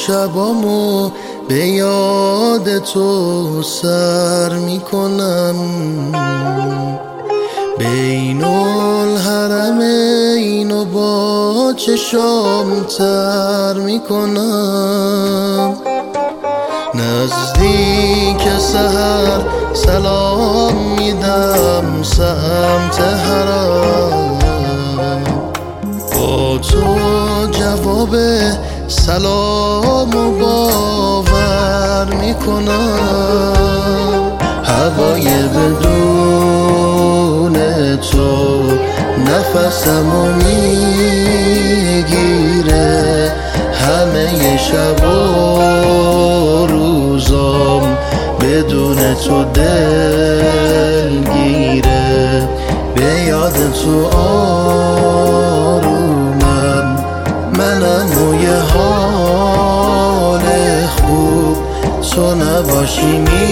شبامو به یاد تو سر میکنم، بین الحرمین با چشام تر میکنم. نزدیک سحر سلام میدم سمت حرم، با تو جواب سلام و باور میکنم. هوای بدون تو نفسمو میگیره، همه شب و روزام بدون تو دلگیره. به یاد تو آرومم منم و یه حال خوب، تو نباشی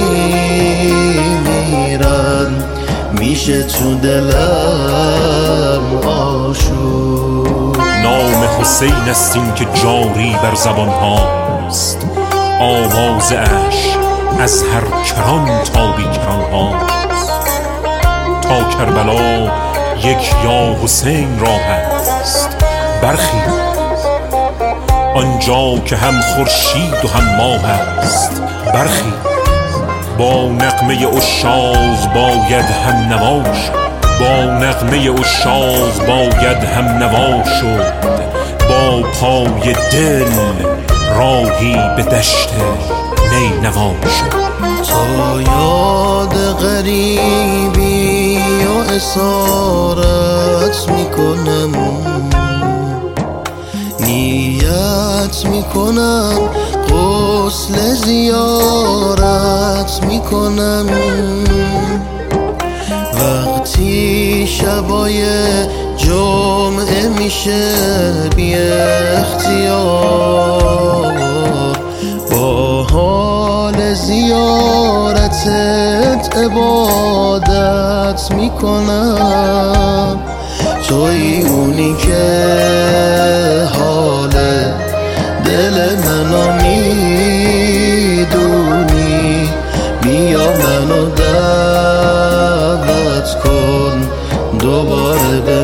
میمیرم، میشه تو دلم آشوب. نام حسین است این که جاری بر زبان هاست، آواز عشق از هر کران تا بی کران هاست. تا کربلا یک یا حسین را هست، برخیز آنجا که هم خورشید و هم ماه است. برخیز با نغمه عشاق باید هم نوا شد، با نغمه عشاق باید هم نوا شد. با پای دل راهی به دشت نینوا شد. تا یاد غریبی و اسارت میکنم، نیت میکنم غسل زیارت میکنم. وقتی شبای جمعه میشه بی اختیار، با حال زیارتت عبادت میکنم. توی اونی که حال دل منو میدونی، بیا منو دعوت کن دوباره به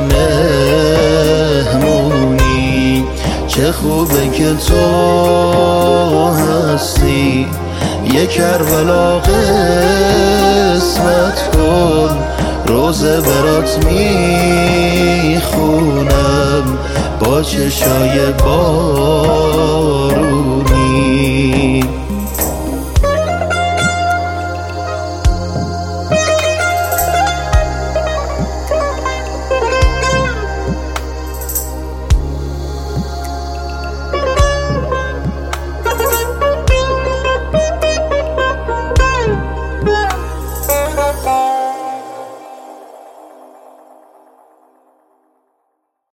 مهمونی. چه خوبه که تو هستی، یه کربلا قسمت کن. روزه برات میخونم با چشای